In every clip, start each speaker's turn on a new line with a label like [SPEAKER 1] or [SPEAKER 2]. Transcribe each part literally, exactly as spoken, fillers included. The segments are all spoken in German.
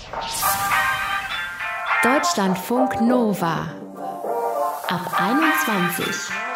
[SPEAKER 1] Deutschlandfunk Nova ab einundzwanzig.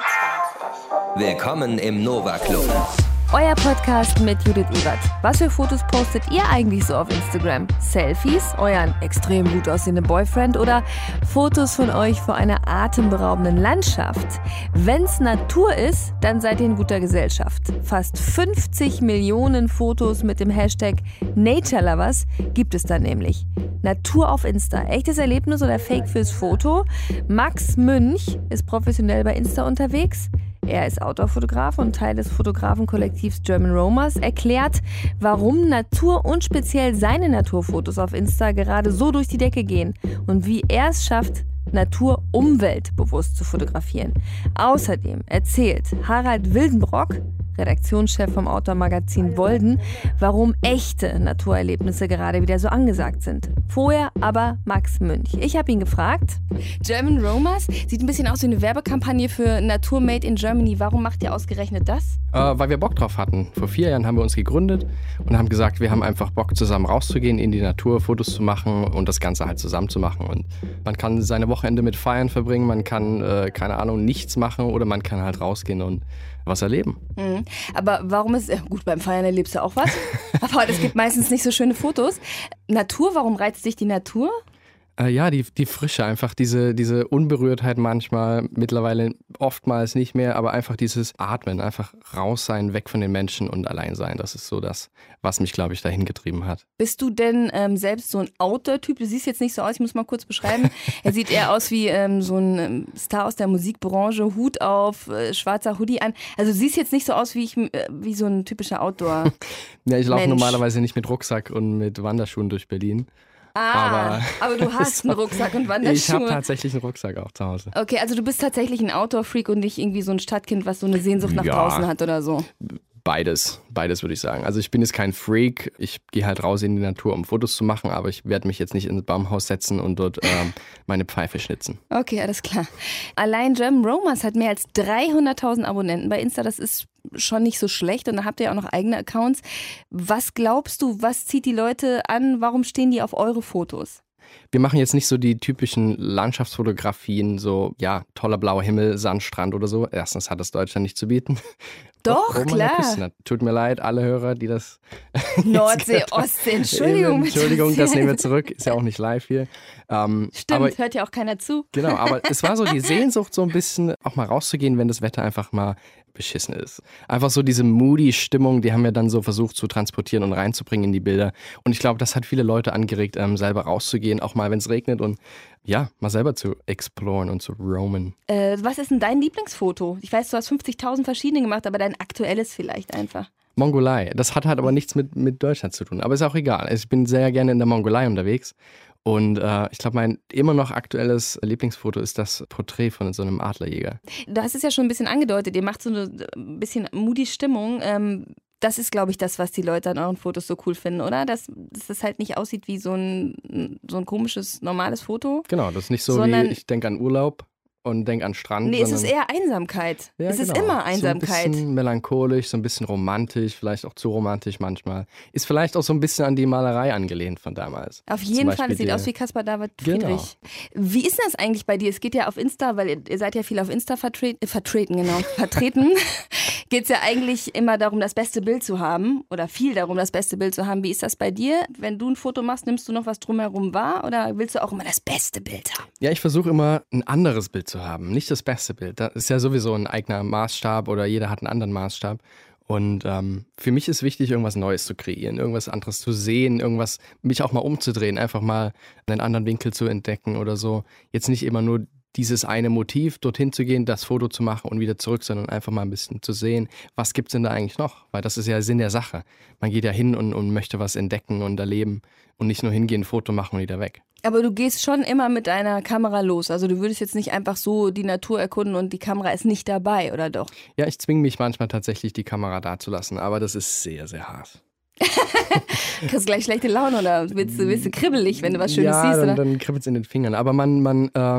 [SPEAKER 2] Willkommen im Nova Club.
[SPEAKER 3] Euer Podcast mit Judith Ebert. Was für Fotos postet ihr eigentlich so auf Instagram? Selfies, euren extrem gut aussehenden Boyfriend oder Fotos von euch vor einer atemberaubenden Landschaft? Wenn's Natur ist, dann seid ihr in guter Gesellschaft. Fast fünfzig Millionen Fotos mit dem Hashtag Naturellovers gibt es da nämlich. Natur auf Insta. Echtes Erlebnis oder Fake fürs Foto? Max Münch ist professionell bei Insta unterwegs. Er ist Outdoor-Fotograf und Teil des Fotografenkollektivs German Roamers, erklärt, warum Natur und speziell seine Naturfotos auf Insta gerade so durch die Decke gehen und wie er es schafft, Natur umweltbewusst zu fotografieren. Außerdem erzählt Harald Wildenbrock, Redaktionschef vom Outdoor-Magazin Wolden, warum echte Naturerlebnisse gerade wieder so angesagt sind. Vorher aber Max Münch. Ich habe ihn gefragt. German Roamers sieht ein bisschen aus wie eine Werbekampagne für Natur Made in Germany. Warum macht ihr ausgerechnet das?
[SPEAKER 4] Äh, weil wir Bock drauf hatten. Vor vier Jahren haben wir uns gegründet und haben gesagt, wir haben einfach Bock, zusammen rauszugehen, in die Natur, Fotos zu machen und das Ganze halt zusammen zu machen. Und man kann seine Wochenende mit Feiern verbringen, man kann, äh, keine Ahnung, nichts machen oder man kann halt rausgehen und was erleben.
[SPEAKER 3] Mhm. Aber warum ist, gut, beim Feiern erlebst du auch was, aber es gibt meistens nicht so schöne Fotos. Natur, warum reizt dich die Natur?
[SPEAKER 4] Äh, ja, die, die Frische, einfach diese, diese Unberührtheit manchmal, mittlerweile oftmals nicht mehr, aber einfach dieses Atmen, einfach raus sein, weg von den Menschen und allein sein. Das ist so das, was mich, glaube ich, dahin getrieben hat.
[SPEAKER 3] Bist du denn ähm, selbst so ein Outdoor-Typ? Du siehst jetzt nicht so aus, ich muss mal kurz beschreiben. Er sieht eher aus wie ähm, so ein ähm, Star aus der Musikbranche, Hut auf, äh, schwarzer Hoodie an. Also du siehst jetzt nicht so aus wie, ich, äh, wie so ein typischer Outdoor.
[SPEAKER 4] Ja, ich laufe normalerweise nicht mit Rucksack und mit Wanderschuhen durch Berlin.
[SPEAKER 3] Ah, aber, aber du hast
[SPEAKER 4] so,
[SPEAKER 3] einen Rucksack und Wanderschuhe.
[SPEAKER 4] Ich habe tatsächlich einen Rucksack auch zu Hause.
[SPEAKER 3] Okay, also du bist tatsächlich ein Outdoor-Freak und nicht irgendwie so ein Stadtkind, was so eine Sehnsucht nach
[SPEAKER 4] ja,
[SPEAKER 3] draußen hat oder so.
[SPEAKER 4] Beides, beides würde ich sagen. Also ich bin jetzt kein Freak, ich gehe halt raus in die Natur, um Fotos zu machen, aber ich werde mich jetzt nicht ins Baumhaus setzen und dort ähm, meine Pfeife schnitzen.
[SPEAKER 3] Okay, alles klar. Allein German Roamers hat mehr als dreihunderttausend Abonnenten bei Insta, das ist schon nicht so schlecht und da habt ihr auch noch eigene Accounts. Was glaubst du, was zieht die Leute an, warum stehen die auf eure Fotos?
[SPEAKER 4] Wir machen jetzt nicht so die typischen Landschaftsfotografien, so ja, toller blauer Himmel, Sandstrand oder so. Erstens hat das Deutschland nicht zu bieten.
[SPEAKER 3] Doch,
[SPEAKER 4] oh,
[SPEAKER 3] klar.
[SPEAKER 4] Küste. Tut mir leid, alle Hörer, die das...
[SPEAKER 3] Nordsee, Ostsee, Entschuldigung.
[SPEAKER 4] Entschuldigung, das nehmen wir zurück. Ist ja auch nicht live hier. Ähm,
[SPEAKER 3] Stimmt,
[SPEAKER 4] aber,
[SPEAKER 3] hört ja auch keiner zu.
[SPEAKER 4] Genau, aber es war so die Sehnsucht, so ein bisschen auch mal rauszugehen, wenn das Wetter einfach mal beschissen ist. Einfach so diese moody Stimmung, die haben wir dann so versucht zu transportieren und reinzubringen in die Bilder. Und ich glaube, das hat viele Leute angeregt, ähm, selber rauszugehen, auch mal, wenn es regnet und ja, mal selber zu exploren und zu roamen.
[SPEAKER 3] Äh, was ist denn dein Lieblingsfoto? Ich weiß, du hast fünfzigtausend verschiedene gemacht, aber dein aktuelles vielleicht einfach.
[SPEAKER 4] Mongolei. Das hat halt aber nichts mit, mit Deutschland zu tun. Aber ist auch egal. Ich bin sehr gerne in der Mongolei unterwegs. Und äh, ich glaube, mein immer noch aktuelles Lieblingsfoto ist das Porträt von so einem Adlerjäger.
[SPEAKER 3] Du hast es ja schon ein bisschen angedeutet. Ihr macht so eine ein bisschen moody Stimmung. Ähm, das ist, glaube ich, das, was die Leute an euren Fotos so cool finden, oder? Dass, dass das halt nicht aussieht wie so ein, so ein komisches, normales Foto.
[SPEAKER 4] Genau, das ist nicht so
[SPEAKER 3] sondern,
[SPEAKER 4] wie, ich denke an Urlaub und denke an Strand.
[SPEAKER 3] Nee, es ist eher Einsamkeit.
[SPEAKER 4] Ja,
[SPEAKER 3] es
[SPEAKER 4] genau.
[SPEAKER 3] ist immer Einsamkeit.
[SPEAKER 4] So ein bisschen melancholisch, so ein bisschen romantisch, vielleicht auch zu romantisch manchmal. Ist vielleicht auch so ein bisschen an die Malerei angelehnt von damals.
[SPEAKER 3] Auf jeden Fall, es sieht aus wie Caspar David Friedrich. Genau. Wie ist das eigentlich bei dir? Es geht ja auf Insta, weil ihr, ihr seid ja viel auf Insta vertreten, äh, vertreten, genau, vertreten. Geht es ja eigentlich immer darum, das beste Bild zu haben oder viel darum, das beste Bild zu haben. Wie ist das bei dir? Wenn du ein Foto machst, nimmst du noch was drumherum wahr oder willst du auch immer das beste Bild haben?
[SPEAKER 4] Ja, ich versuche immer ein anderes Bild zu haben, nicht das beste Bild. Das ist ja sowieso ein eigener Maßstab oder jeder hat einen anderen Maßstab. Und ähm, für mich ist wichtig, irgendwas Neues zu kreieren, irgendwas anderes zu sehen, irgendwas, mich auch mal umzudrehen, einfach mal einen anderen Winkel zu entdecken oder so. Jetzt nicht immer nur dieses eine Motiv, dorthin zu gehen, das Foto zu machen und wieder zurück, sondern einfach mal ein bisschen zu sehen, was gibt es denn da eigentlich noch? Weil das ist ja Sinn der Sache. Man geht ja hin und, und möchte was entdecken und erleben und nicht nur hingehen, ein Foto machen und wieder weg.
[SPEAKER 3] Aber du gehst schon immer mit deiner Kamera los. Also du würdest jetzt nicht einfach so die Natur erkunden und die Kamera ist nicht dabei, oder doch?
[SPEAKER 4] Ja, ich zwinge mich manchmal tatsächlich, die Kamera da zu lassen, aber das ist sehr, sehr hart.
[SPEAKER 3] Kriegst du gleich schlechte Laune oder willst du, willst du kribbelig, wenn du was Schönes
[SPEAKER 4] ja,
[SPEAKER 3] siehst?
[SPEAKER 4] Ja,
[SPEAKER 3] oder?
[SPEAKER 4] dann, dann kribbelt es in den Fingern. Aber man, man, äh,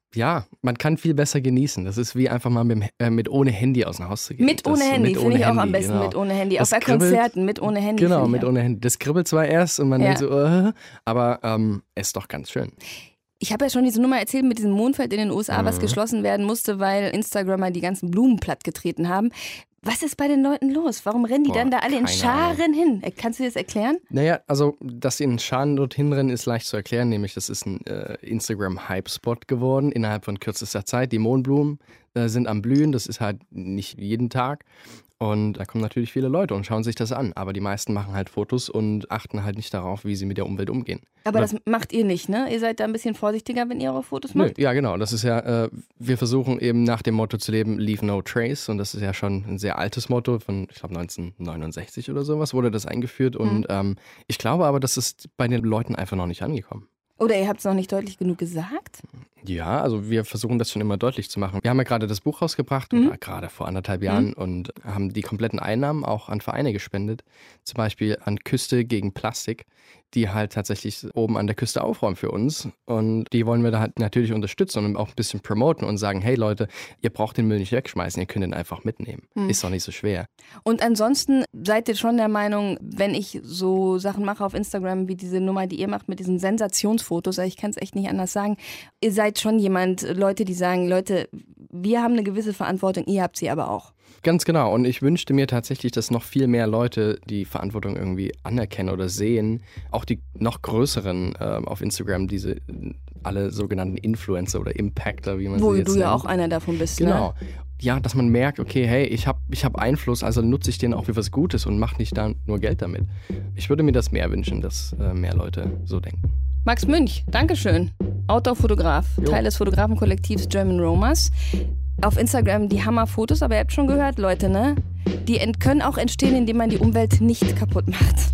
[SPEAKER 4] Ja, man kann viel besser genießen. Das ist wie einfach mal mit, äh, mit ohne Handy aus dem Haus zu gehen.
[SPEAKER 3] Mit ohne
[SPEAKER 4] das,
[SPEAKER 3] Handy, finde ich auch
[SPEAKER 4] Handy,
[SPEAKER 3] am besten,
[SPEAKER 4] genau.
[SPEAKER 3] mit ohne Handy.
[SPEAKER 4] Das
[SPEAKER 3] auch bei
[SPEAKER 4] kribbelt,
[SPEAKER 3] Konzerten mit ohne Handy.
[SPEAKER 4] Genau, mit
[SPEAKER 3] auch.
[SPEAKER 4] ohne Handy. Das kribbelt zwar erst und man
[SPEAKER 3] ja.
[SPEAKER 4] denkt so, uh, aber ähm, ist doch ganz schön.
[SPEAKER 3] Ich habe ja schon diese Nummer erzählt mit diesem Mondfeld in den U S A, mhm. was geschlossen werden musste, weil Instagramer die ganzen Blumen plattgetreten haben. Was ist bei den Leuten los? Warum rennen die Boah, dann da alle in Scharen Ahnung. hin? Kannst du dir das erklären?
[SPEAKER 4] Naja, also, dass sie in Scharen dorthin rennen, ist leicht zu erklären. Nämlich, das ist ein äh, Instagram-Hype-Spot geworden innerhalb von kürzester Zeit. Die Mohnblumen äh, sind am Blühen. Das ist halt nicht jeden Tag. Und da kommen natürlich viele Leute und schauen sich das an. Aber die meisten machen halt Fotos und achten halt nicht darauf, wie sie mit der Umwelt umgehen.
[SPEAKER 3] Aber das macht ihr nicht, ne? Ihr seid da ein bisschen vorsichtiger, wenn ihr eure Fotos macht?
[SPEAKER 4] Nö, ja, genau. Das ist ja, äh, wir versuchen eben nach dem Motto zu leben, Leave No Trace. Und das ist ja schon ein sehr altes Motto von, ich glaube, neunzehnhundertneunundsechzig oder sowas wurde das eingeführt. Und mhm. ähm, ich glaube aber, das ist bei den Leuten einfach noch nicht angekommen.
[SPEAKER 3] Oder ihr habt es noch nicht deutlich genug gesagt?
[SPEAKER 4] Ja, also wir versuchen das schon immer deutlich zu machen. Wir haben ja gerade das Buch rausgebracht, mhm. oder gerade vor anderthalb Jahren, mhm. und haben die kompletten Einnahmen auch an Vereine gespendet. Zum Beispiel an Küste gegen Plastik, die halt tatsächlich oben an der Küste aufräumen für uns. Und die wollen wir da halt natürlich unterstützen und auch ein bisschen promoten und sagen, hey Leute, ihr braucht den Müll nicht wegschmeißen, ihr könnt ihn einfach mitnehmen. Mhm. Ist doch nicht so schwer.
[SPEAKER 3] Und ansonsten seid ihr schon der Meinung, wenn ich so Sachen mache auf Instagram wie diese Nummer, die ihr macht mit diesen Sensationsfotos, ich kann es echt nicht anders sagen, ihr seid schon jemand, Leute, die sagen, Leute, wir haben eine gewisse Verantwortung, ihr habt sie aber auch.
[SPEAKER 4] Ganz genau. Und ich wünschte mir tatsächlich, dass noch viel mehr Leute die Verantwortung irgendwie anerkennen oder sehen. Auch die noch größeren äh, auf Instagram, diese alle sogenannten Influencer oder Impactor, wie man
[SPEAKER 3] Wo
[SPEAKER 4] sie jetzt
[SPEAKER 3] du
[SPEAKER 4] nennt.
[SPEAKER 3] ja auch einer davon bist,
[SPEAKER 4] genau.
[SPEAKER 3] Ne?
[SPEAKER 4] Ja, dass man merkt, okay, hey, ich habe ich hab Einfluss, also nutze ich den auch für was Gutes und mache nicht da nur Geld damit. Ich würde mir das mehr wünschen, dass äh, mehr Leute so denken.
[SPEAKER 3] Max Münch, Dankeschön. Outdoor-Fotograf, jo. Teil des Fotografenkollektivs German Roamers. Auf Instagram die Hammerfotos, aber ihr habt schon gehört, Leute, ne? Die ent- können auch entstehen, indem man die Umwelt nicht kaputt macht.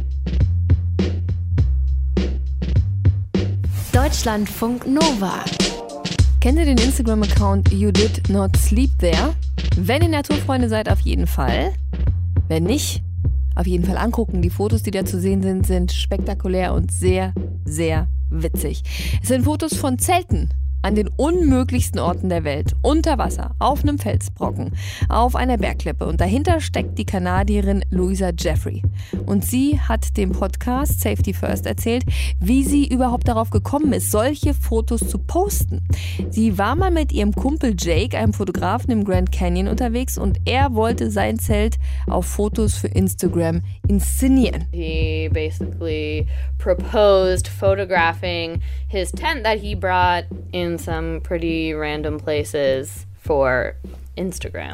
[SPEAKER 1] Deutschlandfunk Nova.
[SPEAKER 3] Kennt ihr den Instagram-Account You Did Not Sleep There? Wenn ihr Naturfreunde seid, auf jeden Fall. Wenn nicht, auf jeden Fall angucken. Die Fotos, die da zu sehen sind, sind spektakulär und sehr, sehr witzig. Es sind Fotos von Zelten an den unmöglichsten Orten der Welt. Unter Wasser, auf einem Felsbrocken, auf einer Bergklippe. Und dahinter steckt die Kanadierin Louisa Jeffrey. Und sie hat dem Podcast Safety First erzählt, wie sie überhaupt darauf gekommen ist, solche Fotos zu posten. Sie war mal mit ihrem Kumpel Jake, einem Fotografen im Grand Canyon, unterwegs und er wollte sein Zelt auf Fotos für Instagram inszenieren.
[SPEAKER 2] He basically proposed photographing his tent that he brought in some pretty random places for Instagram.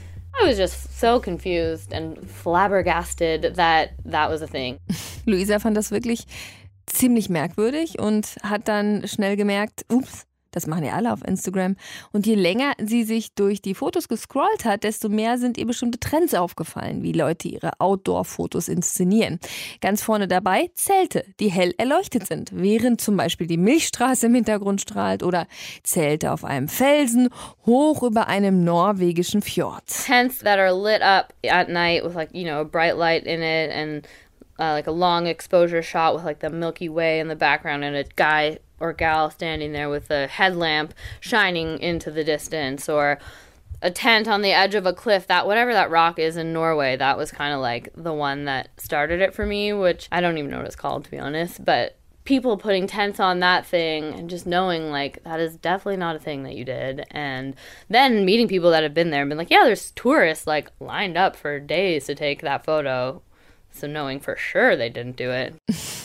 [SPEAKER 2] I was just so confused and flabbergasted that that was a thing.
[SPEAKER 3] Luisa fand das wirklich ziemlich merkwürdig und hat dann schnell gemerkt, ups, das machen ja alle auf Instagram. Und je länger sie sich durch die Fotos gescrollt hat, desto mehr sind ihr bestimmte Trends aufgefallen, wie Leute ihre Outdoor-Fotos inszenieren. Ganz vorne dabei Zelte, die hell erleuchtet sind, während zum Beispiel die Milchstraße im Hintergrund strahlt oder Zelte auf einem Felsen hoch über einem norwegischen Fjord.
[SPEAKER 2] Tents that are lit up at night with like, you know, a bright light in it and uh, like a long exposure shot with like the Milky Way in the background and a guy or gal standing there with a headlamp shining into the distance, or a tent on the edge of a cliff. That whatever that rock is in Norway, that was kind of like the one that started it for me, which I don't even know what it's called, to be honest. But people putting tents on that thing and just knowing like that is definitely not a thing that you did, and then meeting people that have been there and been like, yeah, there's tourists like lined up for days to take that photo. So knowing for sure they didn't do it.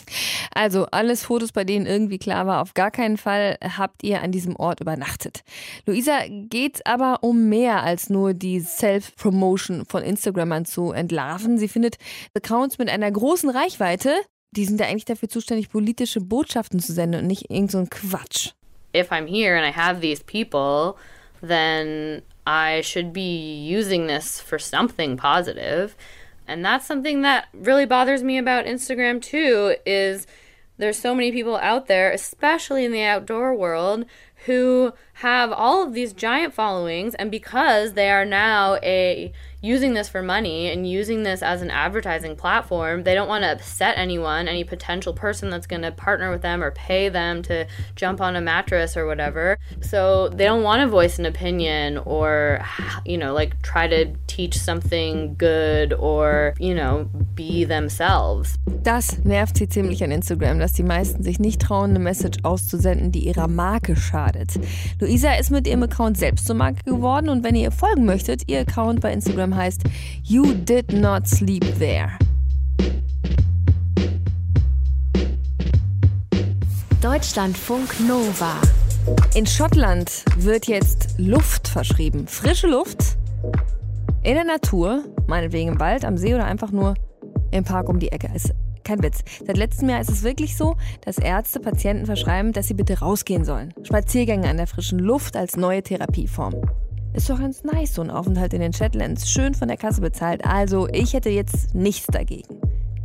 [SPEAKER 3] Also alles Fotos, bei denen irgendwie klar war, auf gar keinen Fall habt ihr an diesem Ort übernachtet. Luisa, geht's aber um mehr als nur die Self-Promotion von Instagrammern zu entlarven. Sie findet Accounts mit einer großen Reichweite, die sind ja eigentlich dafür zuständig, politische Botschaften zu senden und nicht irgend so ein Quatsch.
[SPEAKER 2] If I'm here and I have these people, then I should be using this for something positive. And that's something that really bothers me about Instagram too, is there's so many people out there, especially in the outdoor world, who have all of these giant followings, and because they are now a, using this for money and using this as an advertising platform. They don't want to upset anyone, any potential person that's going to partner with them or pay them to jump on a mattress or whatever. So they don't want to voice an opinion or, you know, like try to teach something good or, you know, be themselves.
[SPEAKER 3] Das nervt sie ziemlich an Instagram, dass die meisten sich nicht trauen, eine Message auszusenden, die ihrer Marke schadet. Luisa ist mit ihrem Account selbst zur Marke geworden und wenn ihr ihr folgen möchtet, ihr Account bei Instagram heißt You Did Not Sleep There.
[SPEAKER 1] Deutschlandfunk Nova.
[SPEAKER 3] In Schottland wird jetzt Luft verschrieben. Frische Luft in der Natur, meinetwegen im Wald, am See oder einfach nur im Park um die Ecke. Ist kein Witz. Seit letztem Jahr ist es wirklich so, dass Ärzte Patienten verschreiben, dass sie bitte rausgehen sollen. Spaziergänge an der frischen Luft als neue Therapieform. Ist doch ganz nice, so ein Aufenthalt in den Shetlands. Schön von der Kasse bezahlt. Also, ich hätte jetzt nichts dagegen.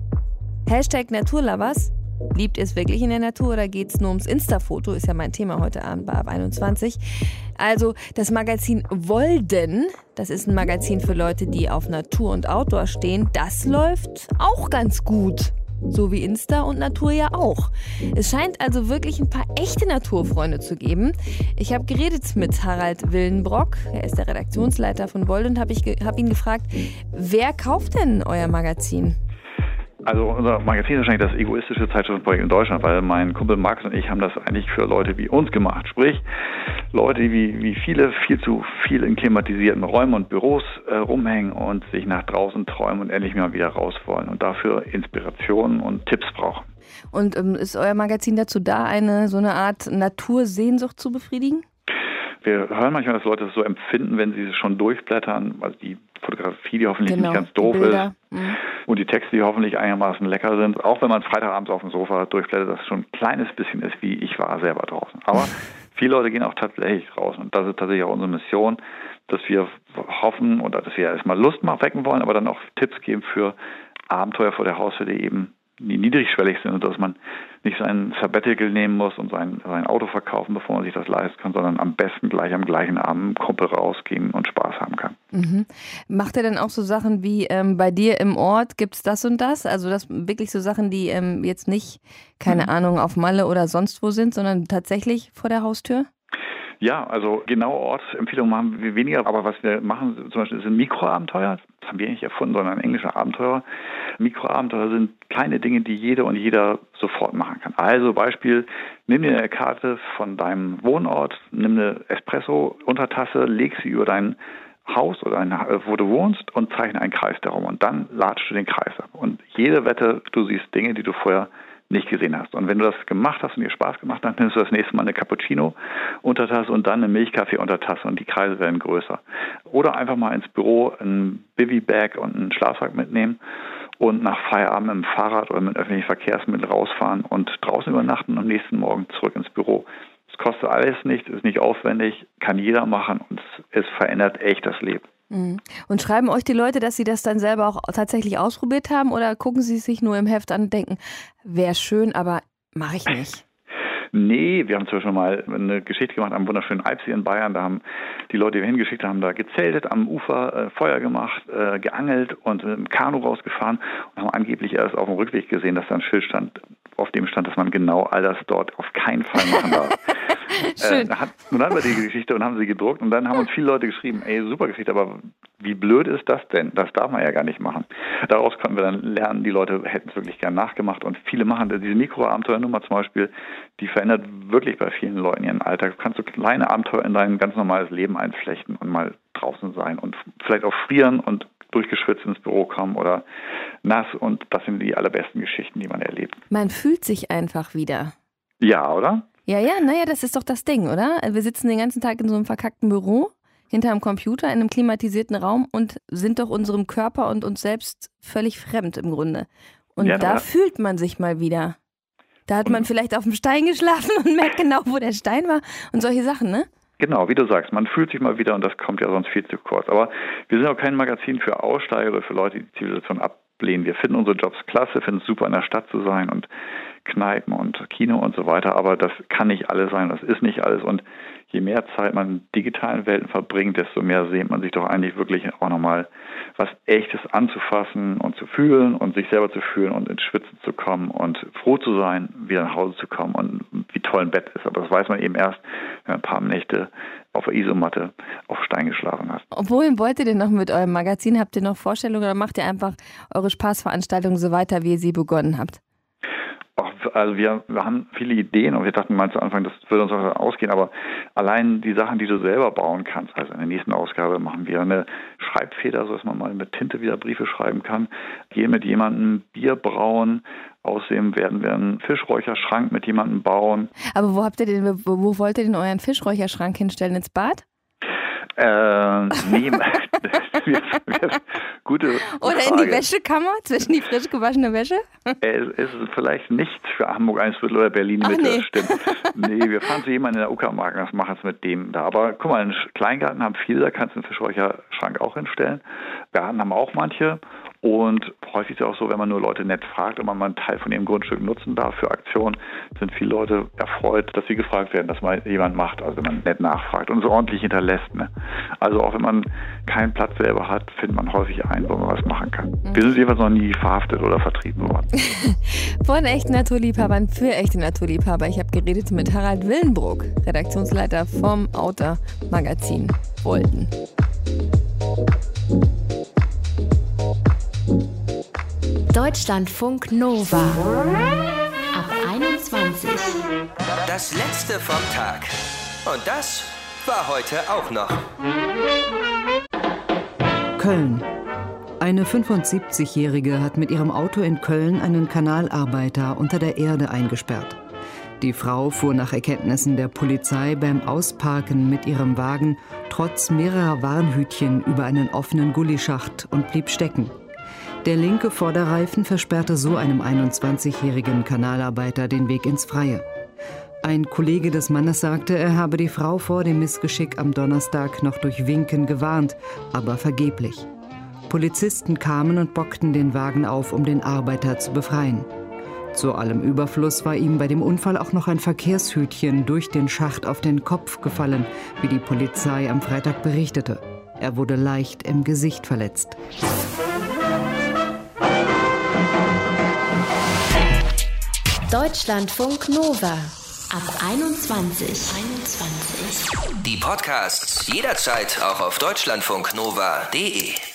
[SPEAKER 3] Hashtag Naturlovers. Liebt ihr es wirklich in der Natur oder geht es nur ums Insta-Foto? Ist ja mein Thema heute Abend bei Ab einundzwanzig. Also, das Magazin Wolden, das ist ein Magazin für Leute, die auf Natur und Outdoor stehen, das läuft auch ganz gut. So wie Insta und Natur ja auch. Es scheint also wirklich ein paar echte Naturfreunde zu geben. Ich habe geredet mit Harald Willenbrock, er ist der Redaktionsleiter von Wolden, und habe ge- hab ihn gefragt, wer kauft denn euer Magazin?
[SPEAKER 5] Also unser Magazin ist wahrscheinlich das egoistische Zeitschriftenprojekt in Deutschland, weil mein Kumpel Max und ich haben das eigentlich für Leute wie uns gemacht. Sprich, Leute, wie, wie viele viel zu viel in klimatisierten Räumen und Büros äh, rumhängen und sich nach draußen träumen und endlich mal wieder raus wollen und dafür Inspirationen und Tipps brauchen.
[SPEAKER 3] Und ähm, ist euer Magazin dazu da, eine so eine Art Natursehnsucht zu befriedigen?
[SPEAKER 5] Wir hören manchmal, dass Leute das so empfinden, wenn sie es schon durchblättern, also die Fotografie, die hoffentlich
[SPEAKER 3] genau,
[SPEAKER 5] nicht ganz doof ist
[SPEAKER 3] mhm.
[SPEAKER 5] und die Texte, die hoffentlich einigermaßen lecker sind. Auch wenn man Freitagabends auf dem Sofa durchblättert, das schon ein kleines bisschen ist, wie ich war selber draußen. Aber viele Leute gehen auch tatsächlich raus und das ist tatsächlich auch unsere Mission, dass wir hoffen oder dass wir erstmal Lust machen, wecken wollen, aber dann auch Tipps geben für Abenteuer vor der Haustür, die eben die niedrigschwellig sind und dass man nicht sein Sabbatical nehmen muss und sein, sein Auto verkaufen, bevor man sich das leisten kann, sondern am besten gleich am gleichen Abend Kumpel rausgehen und Spaß haben kann.
[SPEAKER 3] Mhm. Macht ihr denn auch so Sachen wie ähm, bei dir im Ort gibt's das und das? Also das wirklich so Sachen, die ähm, jetzt nicht, keine mhm. Ahnung, auf Malle oder sonst wo sind, sondern tatsächlich vor der Haustür?
[SPEAKER 5] Ja, also genaue Ortsempfehlungen machen wir weniger, aber was wir machen, zum Beispiel sind Mikroabenteuer. Das haben wir nicht erfunden, sondern englische Abenteuer. Mikroabenteuer sind kleine Dinge, die jede und jeder sofort machen kann. Also Beispiel, nimm dir eine Karte von deinem Wohnort, nimm eine Espresso-Untertasse, leg sie über dein Haus oder ein, wo du wohnst und zeichne einen Kreis darum. Und dann latschst du den Kreis ab. Und jede Wette, du siehst Dinge, die du vorher nicht gesehen hast. Und wenn du das gemacht hast und dir Spaß gemacht hast, dann nimmst du das nächste Mal eine Cappuccino-Untertasse und dann eine Milchkaffee-Untertasse und die Kreise werden größer. Oder einfach mal ins Büro ein Bivy-Bag und einen Schlafsack mitnehmen und nach Feierabend mit dem Fahrrad oder mit öffentlichen Verkehrsmitteln rausfahren und draußen übernachten und am nächsten Morgen zurück ins Büro. Es kostet alles nichts, ist nicht aufwendig, kann jeder machen und es, es verändert echt das Leben.
[SPEAKER 3] Und schreiben euch die Leute, dass sie das dann selber auch tatsächlich ausprobiert haben oder gucken sie sich nur im Heft an und denken, wäre schön, aber mache ich nicht?
[SPEAKER 5] Nee, wir haben zum Beispiel mal eine Geschichte gemacht am wunderschönen Alpsee in Bayern. Da haben die Leute, die wir hingeschickt haben, da gezeltet, am Ufer äh, Feuer gemacht, äh, geangelt und mit dem Kanu rausgefahren und haben angeblich erst auf dem Rückweg gesehen, dass da ein Schild stand, auf dem stand, dass man genau all das dort auf keinen Fall machen darf. Schön. Äh, hat, und dann hatten wir die Geschichte und haben sie gedruckt und dann haben uns viele Leute geschrieben, ey, super Geschichte, aber wie blöd ist das denn? Das darf man ja gar nicht machen. Daraus konnten wir dann lernen, die Leute hätten es wirklich gern nachgemacht und viele machen diese Mikroabenteuernummer zum Beispiel, die verändert wirklich bei vielen Leuten ihren Alltag. Du kannst so kleine Abenteuer in dein ganz normales Leben einflechten und mal draußen sein und vielleicht auch frieren und durchgeschwitzt ins Büro kommen oder nass und das sind die allerbesten Geschichten, die man erlebt.
[SPEAKER 3] Man fühlt sich einfach wieder.
[SPEAKER 5] Ja, oder?
[SPEAKER 3] Ja, ja, naja, das ist doch das Ding, oder? Wir sitzen den ganzen Tag in so einem verkackten Büro, hinter einem Computer, in einem klimatisierten Raum und sind doch unserem Körper und uns selbst völlig fremd im Grunde. Und ja, da fühlt man sich mal wieder. Da hat man vielleicht auf dem Stein geschlafen und merkt genau, wo der Stein war und solche Sachen, ne?
[SPEAKER 5] Genau, wie du sagst, man fühlt sich mal wieder und das kommt ja sonst viel zu kurz. Aber wir sind auch kein Magazin für Aussteiger oder für Leute, die die Zivilisation ablehnen. Wir finden unsere Jobs klasse, finden es super, in der Stadt zu sein und Kneipen und Kino und so weiter, aber das kann nicht alles sein, das ist nicht alles und je mehr Zeit man in digitalen Welten verbringt, desto mehr sehnt man sich doch eigentlich wirklich auch nochmal was Echtes anzufassen und zu fühlen und sich selber zu fühlen und ins Schwitzen zu kommen und froh zu sein, wieder nach Hause zu kommen und wie toll ein Bett ist. Aber das weiß man eben erst, wenn man ein paar Nächte auf der Isomatte auf Stein geschlafen hat.
[SPEAKER 3] Wohin wollt ihr denn noch mit eurem Magazin? Habt ihr noch Vorstellungen oder macht ihr einfach eure Spaßveranstaltungen so weiter, wie ihr sie begonnen habt?
[SPEAKER 5] Also wir, wir haben viele Ideen und wir dachten mal zu Anfang, das würde uns auch ausgehen, aber allein die Sachen, die du selber bauen kannst, also in der nächsten Ausgabe machen wir eine Schreibfeder, sodass man mal mit Tinte wieder Briefe schreiben kann, gehen mit jemandem Bier brauen, außerdem werden wir einen Fischräucherschrank mit jemandem bauen.
[SPEAKER 3] Aber wo habt ihr den, wo, wo wollt ihr denn euren Fischräucherschrank hinstellen, ins Bad?
[SPEAKER 5] Äh, nee, wir, wir, gute
[SPEAKER 3] Oder
[SPEAKER 5] Frage.
[SPEAKER 3] In die Wäschekammer, zwischen die frisch gewaschene Wäsche?
[SPEAKER 5] Es ist vielleicht nichts für Hamburg-Eimsbüttel oder Berlin-Mitte,
[SPEAKER 3] nee.
[SPEAKER 5] das stimmt. Nee, wir fahren zu jemandem in der Uckermark, das machen es mit dem da. Aber guck mal, einen Kleingarten haben viele, da kannst du einen Fischräucherschrank auch hinstellen. Garten haben auch manche. Und häufig ist es auch so, wenn man nur Leute nett fragt, ob man mal einen Teil von ihrem Grundstück nutzen darf für Aktionen, sind viele Leute erfreut, dass sie gefragt werden, dass mal jemand macht, also wenn man nett nachfragt und so ordentlich hinterlässt. Ne? Also auch wenn man keinen Platz selber hat, findet man häufig einen, wo man was machen kann. Wir sind jedenfalls noch nie verhaftet oder vertrieben worden.
[SPEAKER 3] Von echten Naturliebhabern für echte Naturliebhaber. Ich habe geredet mit Harald Willenbruck, Redaktionsleiter vom Outdoor-Magazin Bolten.
[SPEAKER 1] Deutschlandfunk Nova. Ab einundzwanzig.
[SPEAKER 6] Das letzte vom Tag. Und das war heute auch noch.
[SPEAKER 7] Köln. Eine fünfundsiebzigjährige hat mit ihrem Auto in Köln einen Kanalarbeiter unter der Erde eingesperrt. Die Frau fuhr nach Erkenntnissen der Polizei beim Ausparken mit ihrem Wagen trotz mehrerer Warnhütchen über einen offenen Gullischacht und blieb stecken. Der linke Vorderreifen versperrte so einem einundzwanzigjährigen Kanalarbeiter den Weg ins Freie. Ein Kollege des Mannes sagte, er habe die Frau vor dem Missgeschick am Donnerstag noch durch Winken gewarnt, aber vergeblich. Polizisten kamen und bockten den Wagen auf, um den Arbeiter zu befreien. Zu allem Überfluss war ihm bei dem Unfall auch noch ein Verkehrshütchen durch den Schacht auf den Kopf gefallen, wie die Polizei am Freitag berichtete. Er wurde leicht im Gesicht verletzt.
[SPEAKER 1] Deutschlandfunk Nova. Ab einundzwanzig. einundzwanzig.
[SPEAKER 6] Die Podcasts jederzeit auch auf deutschlandfunknova punkt de.